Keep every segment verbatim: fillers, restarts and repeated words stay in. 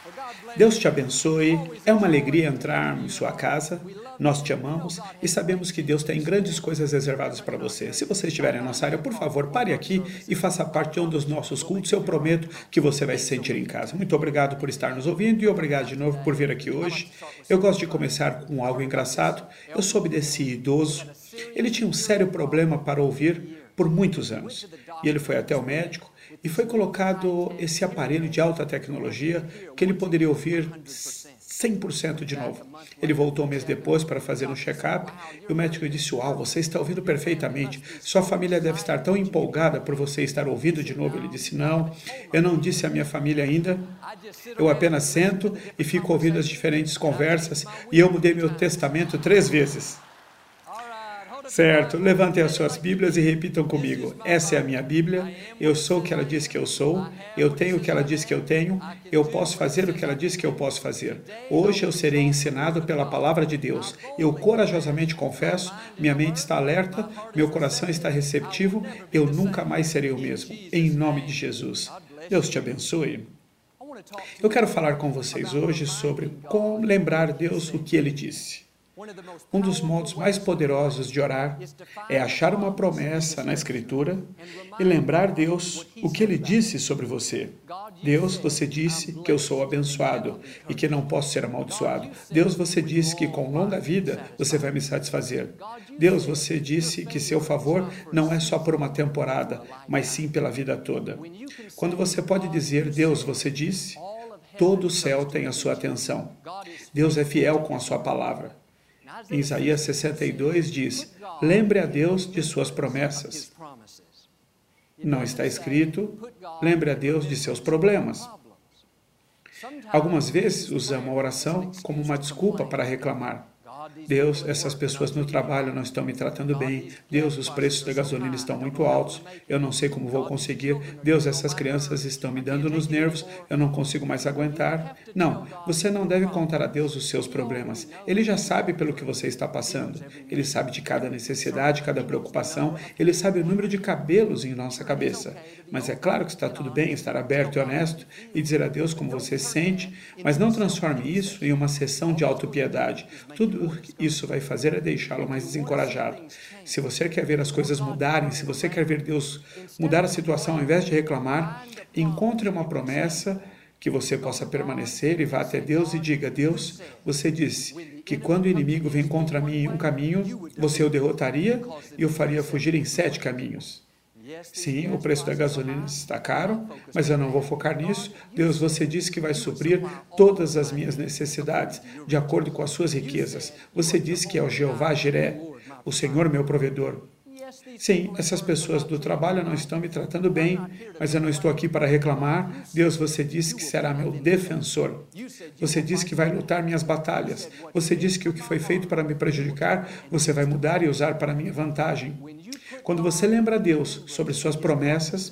Deus te abençoe. É uma alegria entrar em sua casa. Nós te amamos e sabemos que Deus tem grandes coisas reservadas para você. Se você estiver em nossa área, por favor, pare aqui e faça parte de um dos nossos cultos. Eu prometo que você vai se sentir em casa. Muito obrigado por estar nos ouvindo e obrigado de novo por vir aqui hoje. Eu gosto de começar com algo engraçado. Eu soube desse idoso. Ele tinha um sério problema para ouvir por muitos anos. E ele foi até o médico e foi colocado esse aparelho de alta tecnologia que ele poderia ouvir cem por cento de novo. Ele voltou um mês depois para fazer um check-up e o médico disse: uau, você está ouvindo perfeitamente. Sua família deve estar tão empolgada por você estar ouvindo de novo. Ele disse: não, eu não disse à minha família ainda. Eu apenas sento e fico ouvindo as diferentes conversas e eu mudei meu testamento três vezes. Certo, levantem as suas Bíblias e repitam comigo. Essa é a minha Bíblia, eu sou o que ela diz que eu sou, eu tenho o que ela diz que eu tenho, eu posso fazer o que ela diz que eu posso fazer. Hoje eu serei ensinado pela palavra de Deus. Eu corajosamente confesso, minha mente está alerta, meu coração está receptivo, eu nunca mais serei o mesmo. Em nome de Jesus. Deus te abençoe. Eu quero falar com vocês hoje sobre como lembrar Deus o que Ele disse. Um dos modos mais poderosos de orar é achar uma promessa na Escritura e lembrar Deus o que Ele disse sobre você. Deus, você disse que eu sou abençoado e que não posso ser amaldiçoado. Deus, você disse que com longa vida você vai me satisfazer. Deus, você disse que seu favor não é só por uma temporada, mas sim pela vida toda. Quando você pode dizer, Deus, você disse, todo o céu tem a sua atenção. Deus é fiel com a sua palavra. Em Isaías sessenta e dois diz, lembre a Deus de suas promessas. Não está escrito, lembre a Deus de seus problemas. Algumas vezes usamos a oração como uma desculpa para reclamar. Deus, essas pessoas no trabalho não estão me tratando bem. Deus, os preços da gasolina estão muito altos. Eu não sei como vou conseguir. Deus, essas crianças estão me dando nos nervos. Eu não consigo mais aguentar. Não, você não deve contar a Deus os seus problemas. Ele já sabe pelo que você está passando. Ele sabe de cada necessidade, cada preocupação. Ele sabe o número de cabelos em nossa cabeça. Mas é claro que está tudo bem estar aberto e honesto e dizer a Deus como você se sente, mas não transforme isso em uma sessão de autopiedade. Tudo isso vai fazer é deixá-lo mais desencorajado. Se você quer ver as coisas mudarem, se você quer ver Deus mudar a situação ao invés de reclamar, encontre uma promessa que você possa permanecer e vá até Deus e diga, Deus, você disse que quando o inimigo vem contra mim em um caminho, você o derrotaria e o faria fugir em sete caminhos. Sim, o preço da gasolina está caro, mas eu não vou focar nisso. Deus, você disse que vai suprir todas as minhas necessidades, de acordo com as suas riquezas. Você disse que é o Jeová Jiré, o Senhor meu provedor. Sim, essas pessoas do trabalho não estão me tratando bem, mas eu não estou aqui para reclamar. Deus, você disse que será meu defensor. Você disse que vai lutar minhas batalhas. Você disse que o que foi feito para me prejudicar, você vai mudar e usar para minha vantagem. Quando você lembra a Deus sobre suas promessas,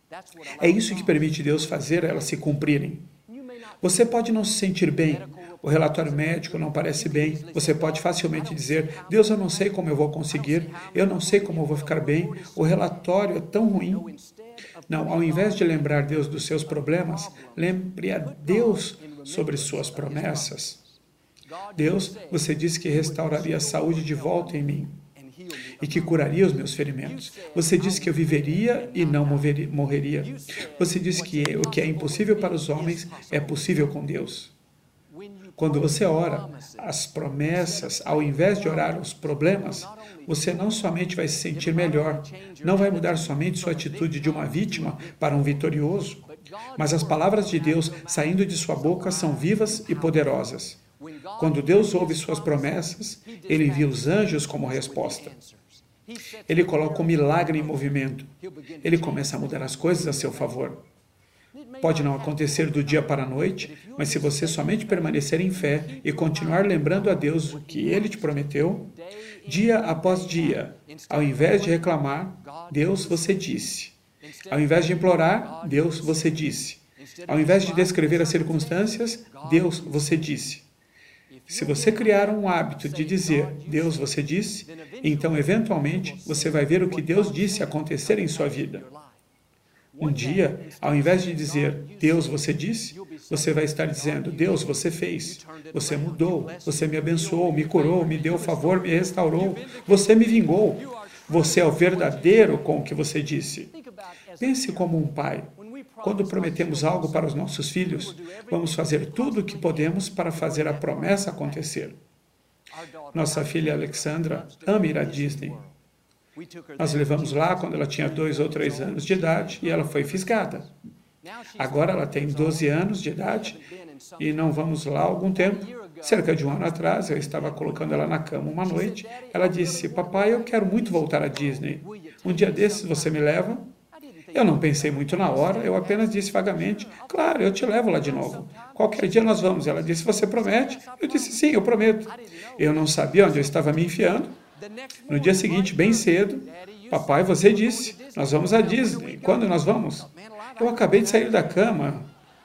é isso que permite Deus fazer elas se cumprirem. Você pode não se sentir bem, o relatório médico não parece bem, você pode facilmente dizer, Deus, eu não sei como eu vou conseguir, eu não sei como eu vou ficar bem, o relatório é tão ruim. Não, ao invés de lembrar Deus dos seus problemas, lembre a Deus sobre suas promessas. Deus, você disse que restauraria a saúde de volta em mim e que curaria os meus ferimentos. Você disse que eu viveria e não morreria. Você disse que o que é impossível para os homens é possível com Deus. Quando você ora as promessas, ao invés de orar os problemas, você não somente vai se sentir melhor, não vai mudar somente sua atitude de uma vítima para um vitorioso, mas as palavras de Deus saindo de sua boca são vivas e poderosas. Quando Deus ouve suas promessas, Ele envia os anjos como resposta. Ele coloca o milagre em movimento. Ele começa a mudar as coisas a seu favor. Pode não acontecer do dia para a noite, mas se você somente permanecer em fé e continuar lembrando a Deus o que Ele te prometeu, dia após dia, ao invés de reclamar, Deus, você disse. Ao invés de implorar, Deus, você disse. Ao invés de descrever as circunstâncias, Deus, você disse. Se você criar um hábito de dizer, Deus, você disse, então, eventualmente, você vai ver o que Deus disse acontecer em sua vida. Um dia, ao invés de dizer, Deus, você disse, você vai estar dizendo, Deus, você fez, você mudou, você me abençoou, me curou, me deu favor, me restaurou, você me vingou. Você é o verdadeiro com o que você disse. Pense como um pai. Quando prometemos algo para os nossos filhos, vamos fazer tudo o que podemos para fazer a promessa acontecer. Nossa filha Alexandra ama ir à Disney. Nós levamos lá quando ela tinha dois ou três anos de idade e ela foi fisgada. Agora ela tem doze anos de idade e não vamos lá há algum tempo. Cerca de um ano atrás, eu estava colocando ela na cama uma noite. Ela disse, papai, eu quero muito voltar à Disney. Um dia desses você me leva? Eu não pensei muito na hora, eu apenas disse vagamente, claro, eu te levo lá de novo. Qualquer dia nós vamos. Ela disse, você promete? Eu disse, sim, eu prometo. Eu não sabia onde eu estava me enfiando. No dia seguinte, bem cedo, papai, você disse, nós vamos à Disney. Quando nós vamos? Eu acabei de sair da cama.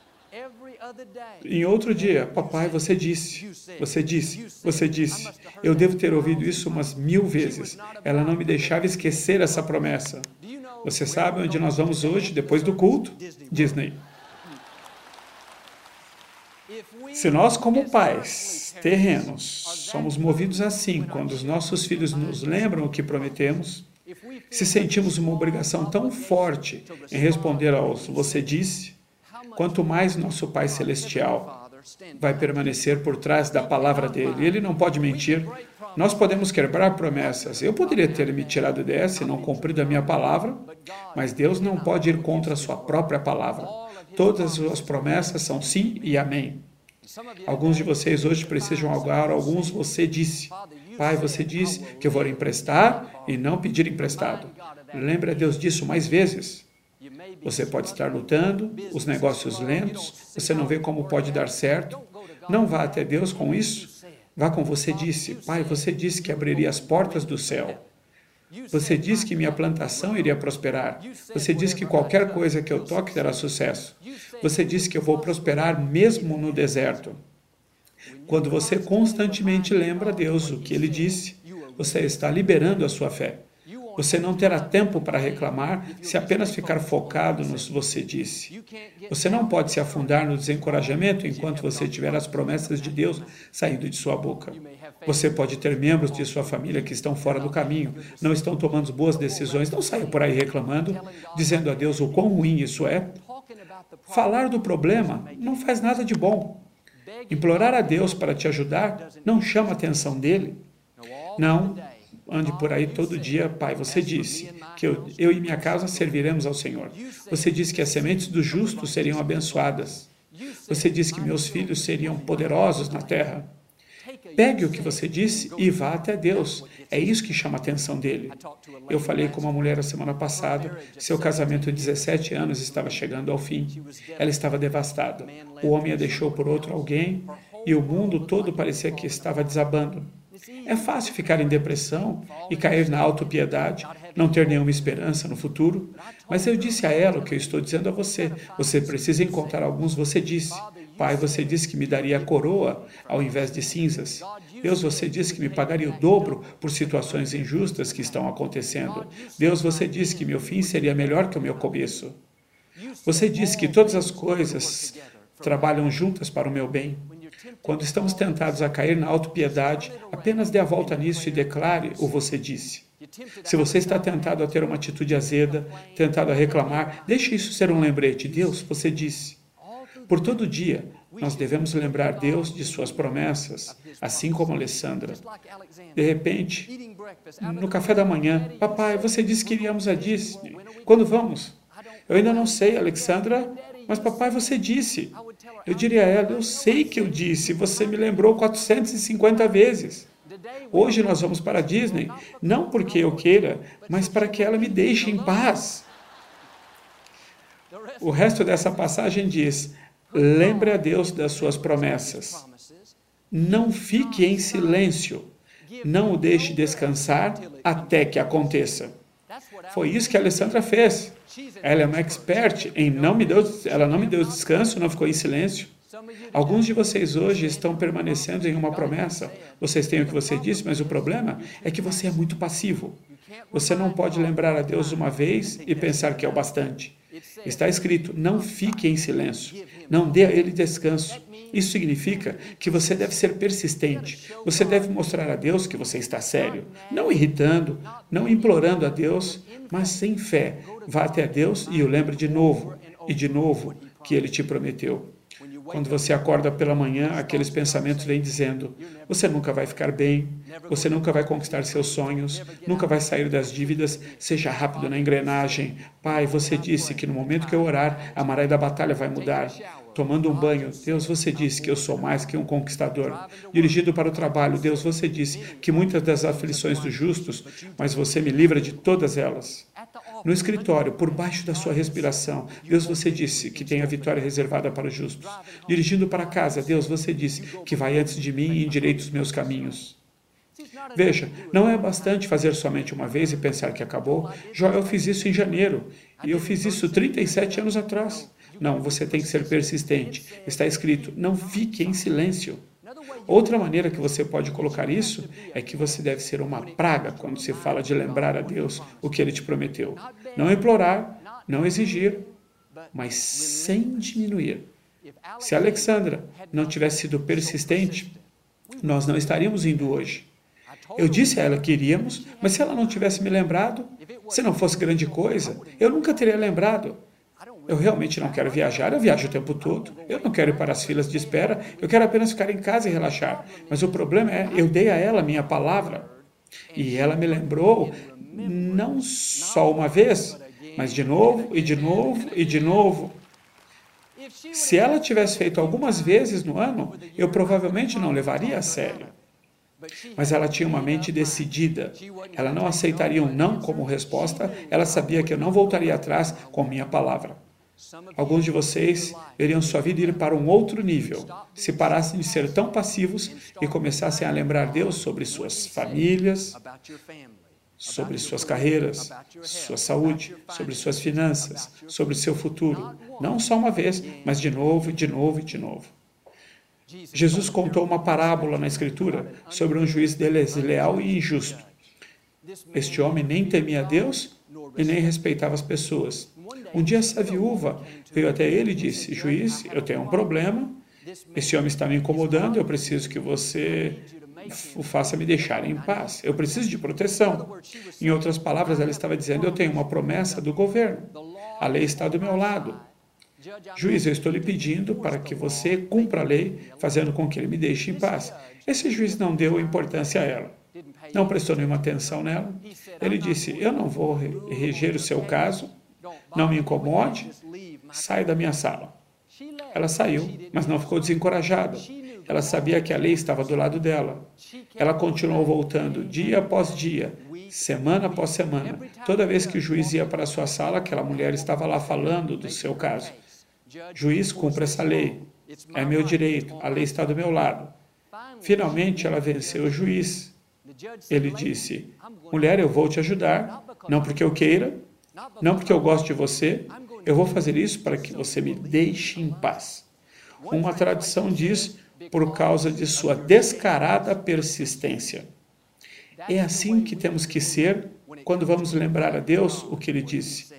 Em outro dia, papai, você disse, você disse, você disse. Eu devo ter ouvido isso umas mil vezes. Ela não me deixava esquecer essa promessa. Você sabe onde nós vamos hoje, depois do culto? Disney. Se nós, como pais terrenos, somos movidos assim quando os nossos filhos nos lembram o que prometemos, se sentimos uma obrigação tão forte em responder aos você disse, quanto mais nosso Pai Celestial vai permanecer por trás da palavra dele. Ele não pode mentir. Nós podemos quebrar promessas. Eu poderia ter me tirado dessa e não cumprido a minha palavra, mas Deus não pode ir contra a sua própria palavra. Todas as suas promessas são sim e amém. Alguns de vocês hoje precisam agora, alguns você disse. Pai, você disse que eu vou emprestar e não pedir emprestado. Lembre a Deus disso mais vezes. Você pode estar lutando, os negócios lentos, você não vê como pode dar certo. Não vá até Deus com isso. Vá com você disse. Pai, você disse que abriria as portas do céu. Você disse que minha plantação iria prosperar. Você disse que qualquer coisa que eu toque terá sucesso. Você disse que eu vou prosperar mesmo no deserto. Quando você constantemente lembra a Deus o que Ele disse, você está liberando a sua fé. Você não terá tempo para reclamar se apenas ficar focado no que você disse. Você não pode se afundar no desencorajamento enquanto você tiver as promessas de Deus saindo de sua boca. Você pode ter membros de sua família que estão fora do caminho, não estão tomando boas decisões, não saia por aí reclamando, dizendo a Deus o quão ruim isso é. Falar do problema não faz nada de bom. Implorar a Deus para te ajudar não chama a atenção dele. Não. Ande por aí todo dia, Pai, você disse que eu, eu e minha casa serviremos ao Senhor. Você disse que as sementes do justo seriam abençoadas. Você disse que meus filhos seriam poderosos na terra. Pegue o que você disse e vá até Deus. É isso que chama a atenção dele. Eu falei com uma mulher a semana passada, seu casamento de dezessete anos estava chegando ao fim. Ela estava devastada. O homem a deixou por outro alguém e o mundo todo parecia que estava desabando. É fácil ficar em depressão e cair na autopiedade, não ter nenhuma esperança no futuro. Mas eu disse a ela o que eu estou dizendo a você. Você precisa encontrar alguns você disse. Pai, você disse que me daria a coroa ao invés de cinzas. Deus, você disse que me pagaria o dobro por situações injustas que estão acontecendo. Deus, você disse que meu fim seria melhor que o meu começo. Você disse que todas as coisas trabalham juntas para o meu bem. Quando estamos tentados a cair na autopiedade, apenas dê a volta nisso e declare o você disse. Se você está tentado a ter uma atitude azeda, tentado a reclamar, deixe isso ser um lembrete. Deus, você disse. Por todo dia, nós devemos lembrar Deus de suas promessas, assim como Alessandra. De repente, no café da manhã, papai, você disse que iríamos a Disney. Quando vamos? Eu ainda não sei, Alexandra, mas papai, você disse. Eu diria a ela, eu sei que eu disse, você me lembrou quatrocentas e cinquenta vezes. Hoje nós vamos para a Disney, não porque eu queira, mas para que ela me deixe em paz. O resto dessa passagem diz, lembre a Deus das suas promessas. Não fique em silêncio. Não o deixe descansar até que aconteça. Foi isso que a Alessandra fez. Ela é uma expert em não me deu, ela não me deu descanso, não ficou em silêncio. Alguns de vocês hoje estão permanecendo em uma promessa. Vocês têm o que você disse, mas o problema é que você é muito passivo. Você não pode lembrar a Deus uma vez e pensar que é o bastante. Está escrito, não fique em silêncio, não dê a ele descanso. Isso significa que você deve ser persistente. Você deve mostrar a Deus que você está sério, não irritando, não implorando a Deus, mas sem fé. Vá até Deus e o lembre de novo, e de novo, que Ele te prometeu. Quando você acorda pela manhã, aqueles pensamentos vêm dizendo, você nunca vai ficar bem, você nunca vai conquistar seus sonhos, nunca vai sair das dívidas, seja rápido na engrenagem. Pai, você disse que no momento que eu orar, a maré da batalha vai mudar. Tomando um banho, Deus, você disse que eu sou mais que um conquistador. Dirigido para o trabalho, Deus, você disse que muitas das aflições dos justos, mas você me livra de todas elas. No escritório, por baixo da sua respiração, Deus, você disse que tem a vitória reservada para os justos. Dirigindo para casa, Deus, você disse que vai antes de mim e endireita os meus caminhos. Veja, não é bastante fazer somente uma vez e pensar que acabou. Joel fez isso em janeiro, e eu fiz isso trinta e sete anos atrás. Não, você tem que ser persistente. Está escrito, não fique em silêncio. Outra maneira que você pode colocar isso é que você deve ser uma praga quando se fala de lembrar a Deus o que Ele te prometeu. Não implorar, não exigir, mas sem diminuir. Se a Alexandra não tivesse sido persistente, nós não estaríamos indo hoje. Eu disse a ela que iríamos, mas se ela não tivesse me lembrado, se não fosse grande coisa, eu nunca teria lembrado. Eu realmente não quero viajar, eu viajo o tempo todo. Eu não quero ir para as filas de espera, eu quero apenas ficar em casa e relaxar. Mas o problema é, eu dei a ela a minha palavra. E ela me lembrou, não só uma vez, mas de novo, e de novo, e de novo. Se ela tivesse feito algumas vezes no ano, eu provavelmente não levaria a sério. Mas ela tinha uma mente decidida. Ela não aceitaria um não como resposta, ela sabia que eu não voltaria atrás com minha palavra. Alguns de vocês veriam sua vida ir para um outro nível, se parassem de ser tão passivos e começassem a lembrar Deus sobre suas famílias, sobre suas carreiras, sua saúde, sobre suas finanças, sobre seu futuro. Não só uma vez, mas de novo, de novo e de novo. Jesus contou uma parábola na Escritura sobre um juiz desleal e injusto. Este homem nem temia Deus e nem respeitava as pessoas. Um dia essa viúva veio até ele e disse, juiz, eu tenho um problema, esse homem está me incomodando, eu preciso que você o faça me deixar em paz. Eu preciso de proteção. Em outras palavras, ela estava dizendo, eu tenho uma promessa do governo. A lei está do meu lado. Juiz, eu estou lhe pedindo para que você cumpra a lei, fazendo com que ele me deixe em paz. Esse juiz não deu importância a ela. Não prestou nenhuma atenção nela. Ele disse, eu não vou reger o seu caso, não me incomode, sai da minha sala. Ela saiu, mas não ficou desencorajada. Ela sabia que a lei estava do lado dela. Ela continuou voltando dia após dia, semana após semana. Toda vez que o juiz ia para a sua sala, aquela mulher estava lá falando do seu caso. Juiz, cumpra essa lei. É meu direito. A lei está do meu lado. Finalmente, ela venceu o juiz. Ele disse, mulher, eu vou te ajudar. Não porque eu queira, não porque eu gosto de você. Eu vou fazer isso para que você me deixe em paz. Uma tradição diz, por causa de sua descarada persistência. É assim que temos que ser quando vamos lembrar a Deus o que Ele disse.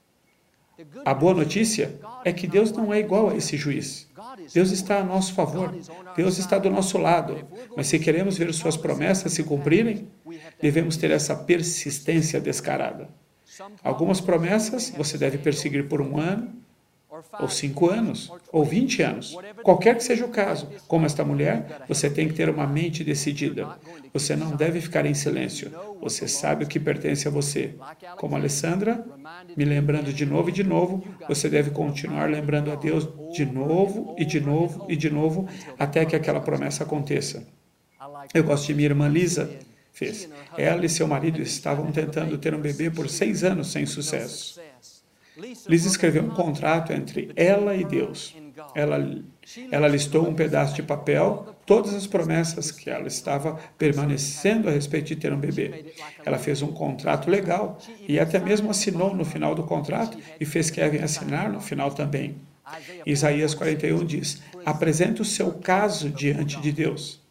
A boa notícia é que Deus não é igual a esse juiz. Deus está a nosso favor. Deus está do nosso lado. Mas se queremos ver suas promessas se cumprirem, devemos ter essa persistência descarada. Algumas promessas você deve perseguir por um ano, ou cinco anos, ou vinte anos. Qualquer que seja o caso, como esta mulher, você tem que ter uma mente decidida. Você não deve ficar em silêncio. Você sabe o que pertence a você. Como Alessandra, me lembrando de novo e de novo, você deve continuar lembrando a Deus de novo e de novo e de novo, até que aquela promessa aconteça. Eu gosto de minha irmã Lisa, fez. Ela e seu marido estavam tentando ter um bebê por seis anos sem sucesso. Lisa escreveu um contrato entre ela e Deus. Ela, ela listou um pedaço de papel, todas as promessas que ela estava permanecendo a respeito de ter um bebê. Ela fez um contrato legal e até mesmo assinou no final do contrato e fez Kevin assinar no final também. Isaías quarenta e um diz, apresente o seu caso diante de Deus.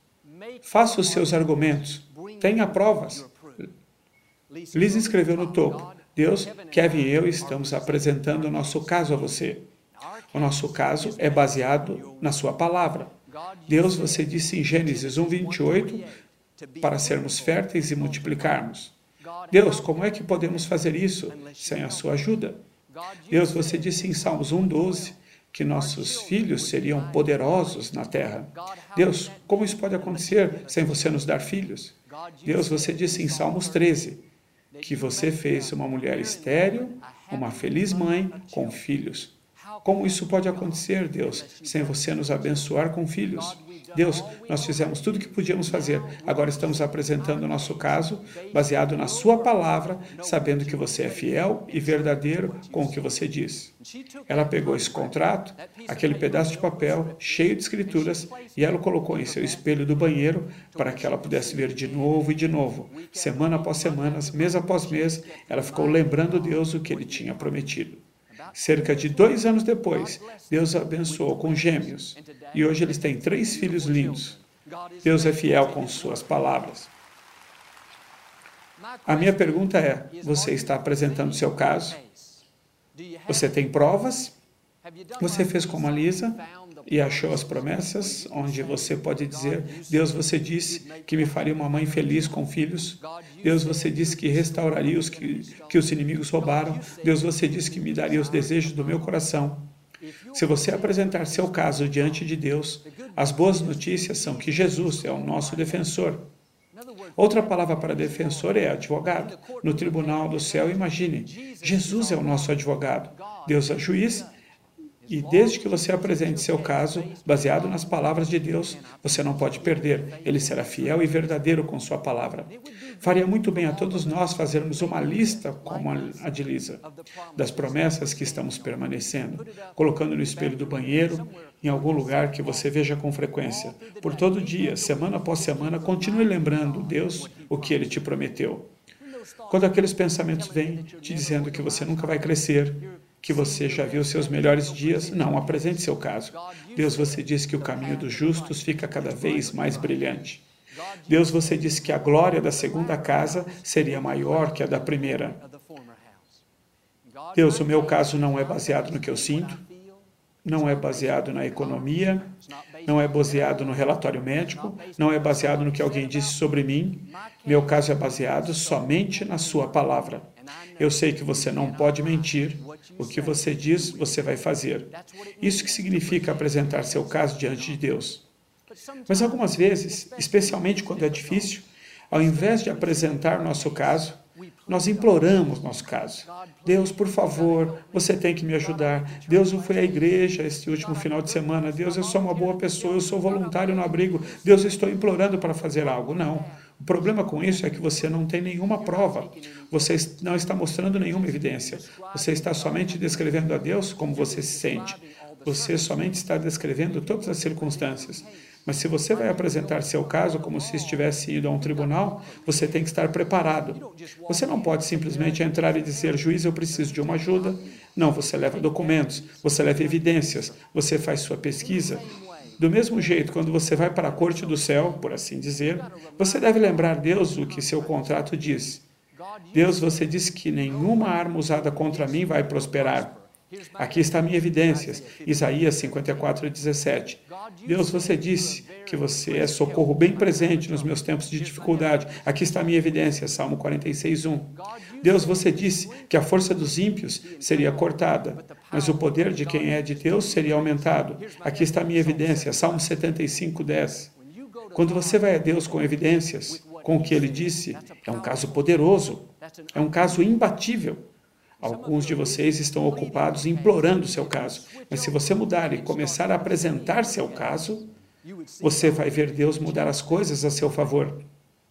Faça os seus argumentos. Tenha provas. Lisa escreveu no topo, Deus, Kevin e eu estamos apresentando o nosso caso a você. O nosso caso é baseado na sua palavra. Deus, você disse em Gênesis um, vinte e oito, para sermos férteis e multiplicarmos. Deus, como é que podemos fazer isso sem a sua ajuda? Deus, você disse em Salmos um, doze, que nossos filhos seriam poderosos na terra. Deus, como isso pode acontecer sem você nos dar filhos? Deus, você disse em Salmos treze, que você fez uma mulher estéril, uma feliz mãe com filhos. Como isso pode acontecer, Deus, sem você nos abençoar com filhos? Deus, nós fizemos tudo o que podíamos fazer. Agora estamos apresentando o nosso caso, baseado na sua palavra, sabendo que você é fiel e verdadeiro com o que você diz. Ela pegou esse contrato, aquele pedaço de papel cheio de escrituras, e ela o colocou em seu espelho do banheiro para que ela pudesse ver de novo e de novo. Semana após semana, mês após mês, ela ficou lembrando Deus o que ele tinha prometido. Cerca de dois anos depois, Deus a abençoou com gêmeos. E hoje eles têm três filhos lindos. Deus é fiel com suas palavras. A minha pergunta é, você está apresentando seu caso? Você tem provas? Você fez como a Lisa e achou as promessas, onde você pode dizer, Deus, você disse que me faria uma mãe feliz com filhos. Deus, você disse que restauraria os que, que os inimigos roubaram. Deus, você disse que me daria os desejos do meu coração. Se você apresentar seu caso diante de Deus, as boas notícias são que Jesus é o nosso defensor. Outra palavra para defensor é advogado. No tribunal do céu, imagine, Jesus é o nosso advogado. Deus é juiz. E desde que você apresente seu caso, baseado nas palavras de Deus, você não pode perder. Ele será fiel e verdadeiro com sua palavra. Faria muito bem a todos nós fazermos uma lista, como a de Lisa, das promessas que estamos permanecendo, colocando no espelho do banheiro, em algum lugar que você veja com frequência. Por todo dia, semana após semana, continue lembrando, Deus, o que Ele te prometeu. Quando aqueles pensamentos vêm te dizendo que você nunca vai crescer, que você já viu seus melhores dias, não, apresente seu caso. Deus, você diz que o caminho dos justos fica cada vez mais brilhante. Deus, você disse que a glória da segunda casa seria maior que a da primeira. Deus, o meu caso não é baseado no que eu sinto, não é baseado na economia, não é baseado no relatório médico, não é baseado no que alguém disse sobre mim. Meu caso é baseado somente na sua palavra. Eu sei que você não pode mentir. O que você diz, você vai fazer. Isso que significa apresentar seu caso diante de Deus. Mas algumas vezes, especialmente quando é difícil, ao invés de apresentar nosso caso, nós imploramos nosso caso. Deus, por favor, você tem que me ajudar. Deus, eu fui à igreja este último final de semana. Deus, eu sou uma boa pessoa, eu sou voluntário no abrigo. Deus, eu estou implorando para fazer algo. Não. O problema com isso é que você não tem nenhuma prova. Você não está mostrando nenhuma evidência. Você está somente descrevendo a Deus como você se sente. Você somente está descrevendo todas as circunstâncias. Mas se você vai apresentar seu caso como se estivesse indo a um tribunal, você tem que estar preparado. Você não pode simplesmente entrar e dizer, juiz, eu preciso de uma ajuda. Não, você leva documentos, você leva evidências, você faz sua pesquisa. Do mesmo jeito, quando você vai para a corte do céu, por assim dizer, você deve lembrar Deus o que seu contrato diz. Deus, você disse que nenhuma arma usada contra mim vai prosperar. Aqui está a minha evidência, Isaías cinquenta e quatro, dezessete. Deus, você disse que você é socorro bem presente nos meus tempos de dificuldade. Aqui está a minha evidência, Salmo quarenta e seis, um. Deus, você disse que a força dos ímpios seria cortada, mas o poder de quem é de Deus seria aumentado. Aqui está a minha evidência, Salmo setenta e cinco, dez. Quando você vai a Deus com evidências, com o que Ele disse, é um caso poderoso, é um caso imbatível. Alguns de vocês estão ocupados implorando seu caso, mas se você mudar e começar a apresentar seu caso, você vai ver Deus mudar as coisas a seu favor.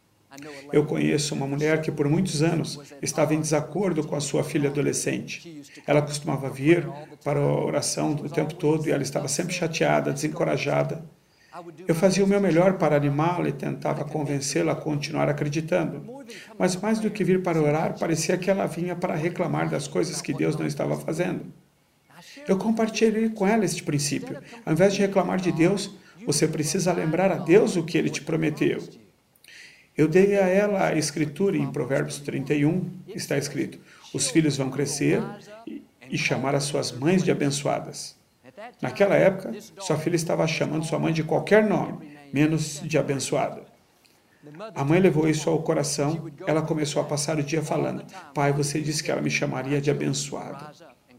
Eu conheço uma mulher que por muitos anos estava em desacordo com a sua filha adolescente. Ela costumava vir para a oração o tempo todo e ela estava sempre chateada, desencorajada. Eu fazia o meu melhor para animá-la e tentava convencê-la a continuar acreditando. Mas mais do que vir para orar, parecia que ela vinha para reclamar das coisas que Deus não estava fazendo. Eu compartilhei com ela este princípio. Ao invés de reclamar de Deus, você precisa lembrar a Deus o que Ele te prometeu. Eu dei a ela a escritura em Provérbios trinta e um, está escrito, Os filhos vão crescer e, e chamar as suas mães de abençoadas. Naquela época, sua filha estava chamando sua mãe de qualquer nome, menos de abençoada. A mãe levou isso ao coração, ela começou a passar o dia falando, pai, você disse que ela me chamaria de abençoada.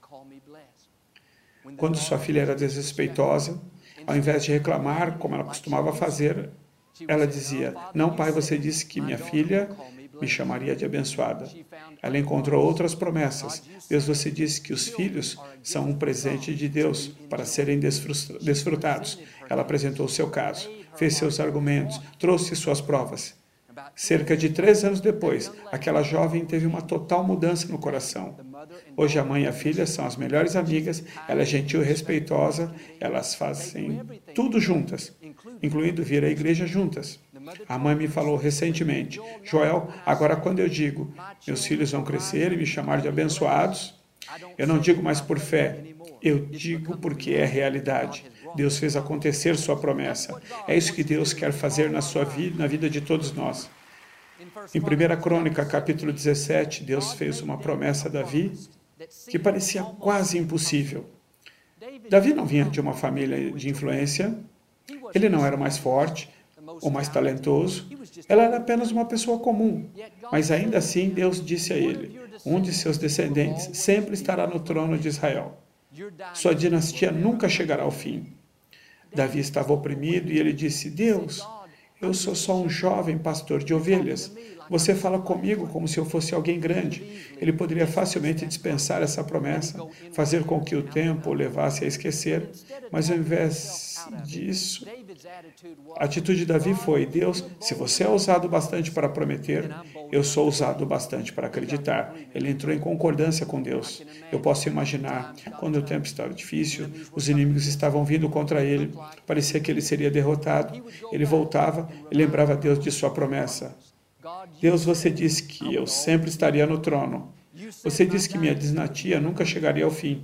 Quando sua filha era desrespeitosa, ao invés de reclamar, como ela costumava fazer, ela dizia, não, pai, você disse que minha filha me chamaria de abençoada. Ela encontrou outras promessas. Deus, você disse que os filhos são um presente de Deus para serem desfrutados. Ela apresentou o seu caso, fez seus argumentos, trouxe suas provas. Cerca de três anos depois, aquela jovem teve uma total mudança no coração. Hoje a mãe e a filha são as melhores amigas, ela é gentil e respeitosa, elas fazem tudo juntas, incluindo vir à igreja juntas. A mãe me falou recentemente, Joel, agora quando eu digo, meus filhos vão crescer e me chamar de abençoados, eu não digo mais por fé, eu digo porque é realidade. Deus fez acontecer sua promessa. É isso que Deus quer fazer na sua vida, na vida de todos nós. Em primeira Crônica, capítulo dezessete, Deus fez uma promessa a Davi que parecia quase impossível. Davi não vinha de uma família de influência, ele não era o mais forte ou mais talentoso, ela era apenas uma pessoa comum. Mas ainda assim, Deus disse a ele, um de seus descendentes sempre estará no trono de Israel. Sua dinastia nunca chegará ao fim. Davi estava oprimido e ele disse, Deus, eu sou só um jovem pastor de ovelhas. Você fala comigo como se eu fosse alguém grande. Ele poderia facilmente dispensar essa promessa, fazer com que o tempo o levasse a esquecer. Mas ao invés disso, a atitude de Davi foi, Deus, se você é ousado bastante para prometer, eu sou ousado bastante para acreditar. Ele entrou em concordância com Deus. Eu posso imaginar, quando o tempo estava difícil, os inimigos estavam vindo contra ele, parecia que ele seria derrotado. Ele voltava e lembrava a Deus de sua promessa. Deus, você disse que eu sempre estaria no trono. Você disse que minha dinastia nunca chegaria ao fim.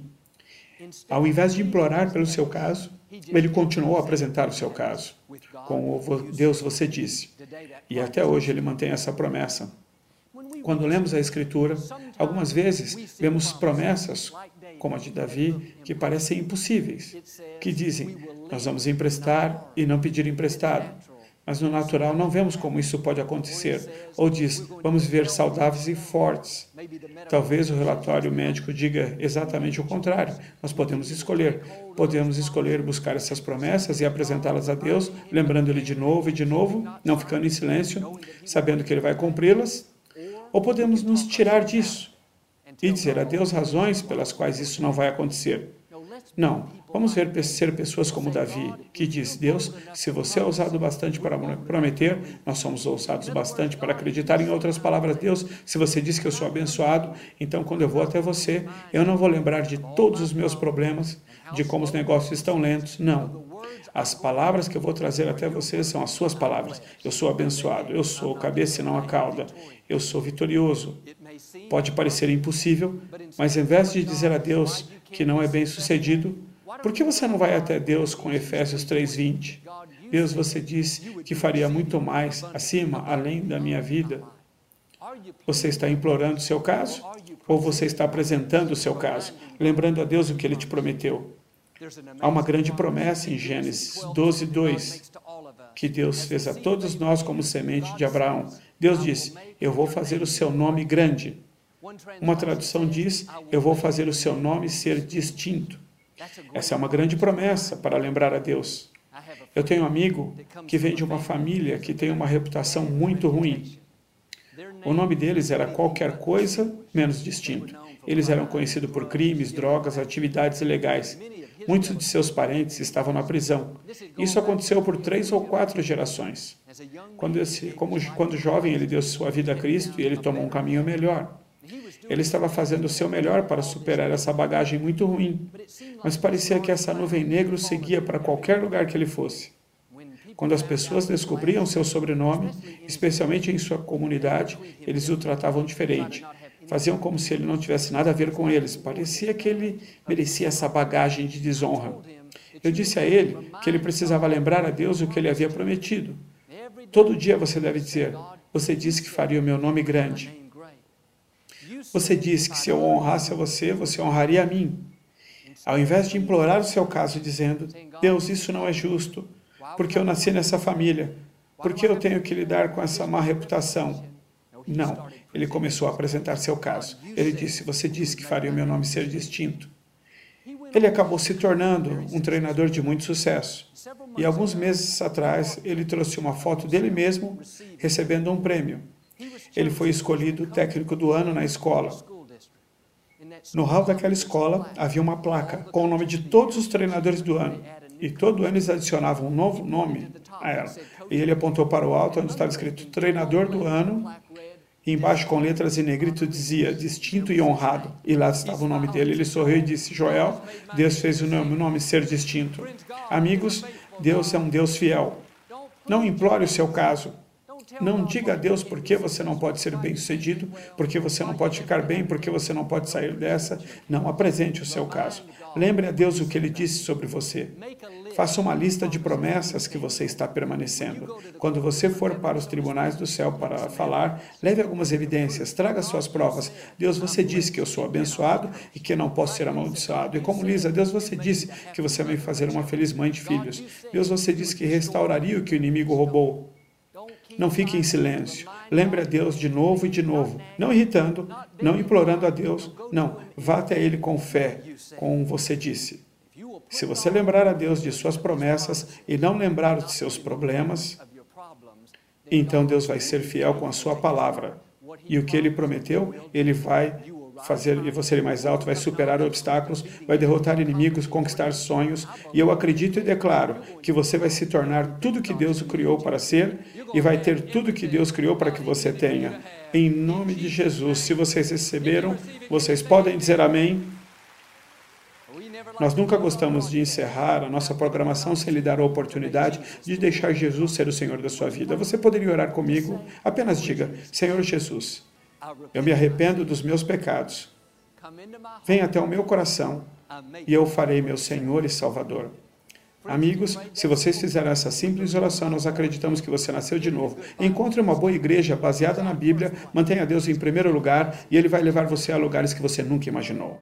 Ao invés de implorar pelo seu caso, ele continuou a apresentar o seu caso. Com o Deus, você disse. E até hoje ele mantém essa promessa. Quando lemos a Escritura, algumas vezes vemos promessas, como a de Davi, que parecem impossíveis, que dizem, nós vamos emprestar e não pedir emprestado. Mas no natural não vemos como isso pode acontecer. Ou diz, vamos viver saudáveis e fortes. Talvez o relatório médico diga exatamente o contrário. Nós podemos escolher. Podemos escolher buscar essas promessas e apresentá-las a Deus, lembrando Ele de novo e de novo, não ficando em silêncio, sabendo que Ele vai cumpri-las. Ou podemos nos tirar disso e dizer a Deus razões pelas quais isso não vai acontecer. Não, vamos ver ser pessoas como Davi, que diz, Deus, se você é ousado bastante para prometer, nós somos ousados bastante para acreditar. Em outras palavras, Deus, se você diz que eu sou abençoado, então quando eu vou até você, eu não vou lembrar de todos os meus problemas, de como os negócios estão lentos, não. As palavras que eu vou trazer até você são as suas palavras. Eu sou abençoado, eu sou cabeça e não a cauda, eu sou vitorioso. Pode parecer impossível, mas em vez de dizer a Deus que não é bem sucedido, por que você não vai até Deus com Efésios três, vinte? Deus, você disse que faria muito mais, acima, além da minha vida. Você está implorando o seu caso? Ou você está apresentando o seu caso, lembrando a Deus o que Ele te prometeu? Há uma grande promessa em Gênesis doze, dois, que Deus fez a todos nós como semente de Abraão. Deus disse, eu vou fazer o seu nome grande. Uma tradução diz, eu vou fazer o seu nome ser distinto. Essa é uma grande promessa para lembrar a Deus. Eu tenho um amigo que vem de uma família que tem uma reputação muito ruim. O nome deles era qualquer coisa menos distinto. Eles eram conhecidos por crimes, drogas, atividades ilegais. Muitos de seus parentes estavam na prisão. Isso aconteceu por três ou quatro gerações. Quando, esse, como, quando jovem, ele deu sua vida a Cristo e ele tomou um caminho melhor. Ele estava fazendo o seu melhor para superar essa bagagem muito ruim, mas parecia que essa nuvem negra o seguia para qualquer lugar que ele fosse. Quando as pessoas descobriam seu sobrenome, especialmente em sua comunidade, eles o tratavam diferente. Faziam como se ele não tivesse nada a ver com eles. Parecia que ele merecia essa bagagem de desonra. Eu disse a ele que ele precisava lembrar a Deus o que ele havia prometido. Todo dia você deve dizer, você disse que faria o meu nome grande. Você disse que se eu honrasse a você, você honraria a mim. Ao invés de implorar o seu caso dizendo, Deus, isso não é justo, porque eu nasci nessa família, porque eu tenho que lidar com essa má reputação. Não, ele começou a apresentar seu caso. Ele disse, você disse que faria o meu nome ser distinto. Ele acabou se tornando um treinador de muito sucesso. E alguns meses atrás, ele trouxe uma foto dele mesmo recebendo um prêmio. Ele foi escolhido técnico do ano na escola. No hall daquela escola, havia uma placa com o nome de todos os treinadores do ano. E todo ano eles adicionavam um novo nome a ela. E ele apontou para o alto, onde estava escrito treinador do ano. E embaixo, com letras em negrito, dizia distinto e honrado. E lá estava o nome dele. Ele sorriu e disse, Joel, Deus fez o meu nome ser distinto. Amigos, Deus é um Deus fiel. Não implore o seu caso. Não diga a Deus por que você não pode ser bem-sucedido, porque você não pode ficar bem, porque você não pode sair dessa. Não apresente o seu caso. Lembre a Deus o que Ele disse sobre você. Faça uma lista de promessas que você está permanecendo. Quando você for para os tribunais do céu para falar, leve algumas evidências, traga suas provas. Deus, você disse que eu sou abençoado e que não posso ser amaldiçoado. E como Lisa, Deus, você disse que você vai fazer uma feliz mãe de filhos. Deus, você disse que restauraria o que o inimigo roubou. Não fique em silêncio. Lembre a Deus de novo e de novo. Não irritando, não implorando a Deus. Não, vá até Ele com fé, como você disse. Se você lembrar a Deus de suas promessas e não lembrar de seus problemas, então Deus vai ser fiel com a sua palavra. E o que Ele prometeu, Ele vai fazer, e você ir mais alto, vai superar obstáculos, vai derrotar inimigos, conquistar sonhos. E eu acredito e declaro que você vai se tornar tudo que Deus o criou para ser e vai ter tudo que Deus criou para que você tenha. Em nome de Jesus, se vocês receberam, vocês podem dizer amém. Nós nunca gostamos de encerrar a nossa programação sem lhe dar a oportunidade de deixar Jesus ser o Senhor da sua vida. Você poderia orar comigo? Apenas diga, Senhor Jesus, eu me arrependo dos meus pecados. Venha até o meu coração e eu o farei meu Senhor e Salvador. Amigos, se vocês fizeram essa simples oração, nós acreditamos que você nasceu de novo. Encontre uma boa igreja baseada na Bíblia, mantenha Deus em primeiro lugar e Ele vai levar você a lugares que você nunca imaginou.